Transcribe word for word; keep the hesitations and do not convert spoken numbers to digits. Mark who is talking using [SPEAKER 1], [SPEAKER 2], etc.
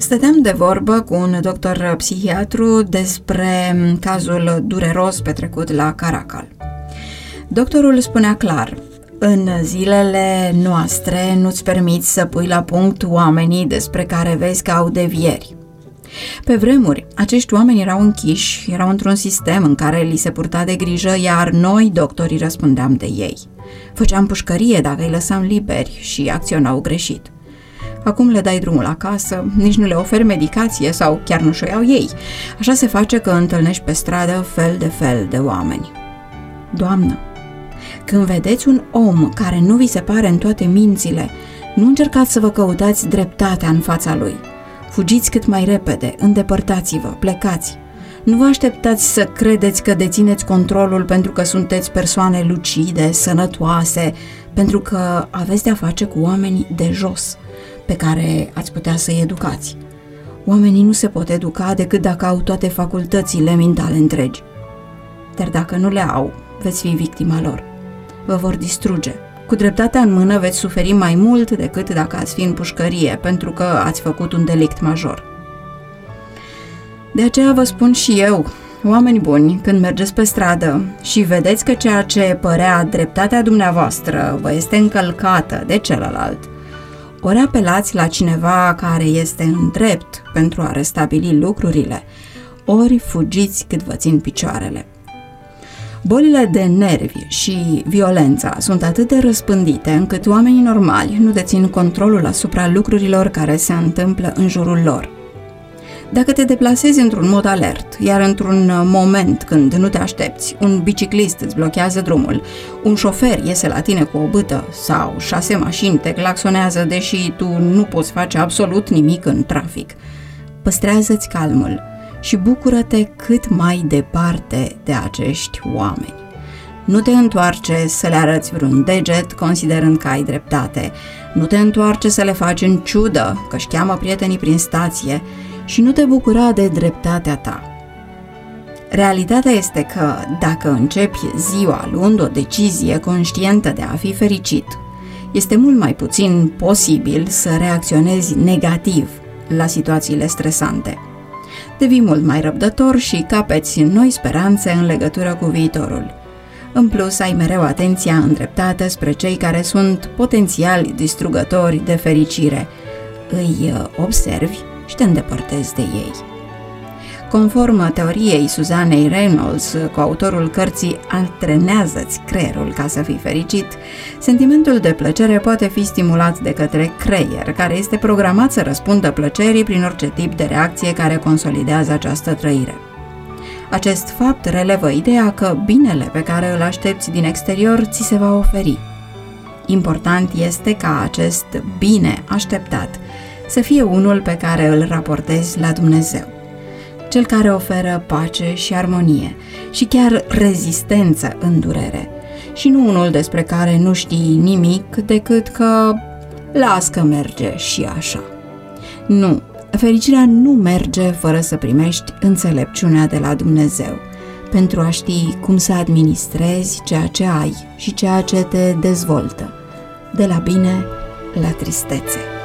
[SPEAKER 1] Stăteam de vorbă cu un doctor psihiatru despre cazul dureros petrecut la Caracal. Doctorul spunea clar: în zilele noastre nu-ți permiți să pui la punct oamenii despre care vezi că au devieri. Pe vremuri, acești oameni erau închiși, erau într-un sistem în care li se purta de grijă, iar noi, doctorii, răspundeam de ei. Făceam pușcărie dacă îi lăsam liberi și acționau greșit. Acum le dai drumul acasă, nici nu le oferi medicație sau chiar nu și-o iau ei. Așa se face că întâlnești pe stradă fel de fel de oameni. Doamnă, când vedeți un om care nu vi se pare în toate mințile, nu încercați să vă căutați dreptatea în fața lui. Fugiți cât mai repede, îndepărtați-vă, plecați. Nu vă așteptați să credeți că dețineți controlul pentru că sunteți persoane lucide, sănătoase, pentru că aveți de-a face cu oamenii de jos, pe care ați putea să-i educați. Oamenii nu se pot educa decât dacă au toate facultățile mentale întregi. Dar dacă nu le au, veți fi victima lor. Vă vor distruge. Cu dreptatea în mână veți suferi mai mult decât dacă ați fi în pușcărie, pentru că ați făcut un delict major. De aceea vă spun și eu, oameni buni, când mergeți pe stradă și vedeți că ceea ce părea dreptatea dumneavoastră vă este încălcată de celălalt, ori apelați la cineva care este în drept pentru a restabili lucrurile, ori fugiți cât vă țin picioarele. Bolile de nervi și violența sunt atât de răspândite încât oamenii normali nu dețin controlul asupra lucrurilor care se întâmplă în jurul lor. Dacă te deplasezi într-un mod alert, iar într-un moment când nu te aștepți, un biciclist îți blochează drumul, un șofer iese la tine cu o bâtă sau șase mașini te claxonează deși tu nu poți face absolut nimic în trafic, păstrează-ți calmul și bucură-te cât mai departe de acești oameni. Nu te întoarce să le arăți vreun deget considerând că ai dreptate, nu te întoarce să le faci în ciudă că-și cheamă prietenii prin stație și nu te bucura de dreptatea ta. Realitatea este că dacă începi ziua luând o decizie conștientă de a fi fericit, este mult mai puțin posibil să reacționezi negativ la situațiile stresante. Devii mult mai răbdător și capeți noi speranțe în legătură cu viitorul. În plus, ai mereu atenția îndreptată spre cei care sunt potențiali distrugători de fericire. Îi observi și te îndepărtezi de ei. Conform teoriei Suzannei Reynolds, coautorul cărții Antrenează-ți creierul ca să fii fericit, sentimentul de plăcere poate fi stimulat de către creier, care este programat să răspundă plăcerii prin orice tip de reacție care consolidează această trăire. Acest fapt relevă ideea că binele pe care îl aștepți din exterior ți se va oferi. Important este ca acest bine așteptat să fie unul pe care îl raportezi la Dumnezeu, Cel care oferă pace și armonie și chiar rezistență în durere, și nu unul despre care nu știi nimic decât că las că merge și așa. Nu, fericirea nu merge fără să primești înțelepciunea de la Dumnezeu, pentru a ști cum să administrezi ceea ce ai și ceea ce te dezvoltă, de la bine la tristețe.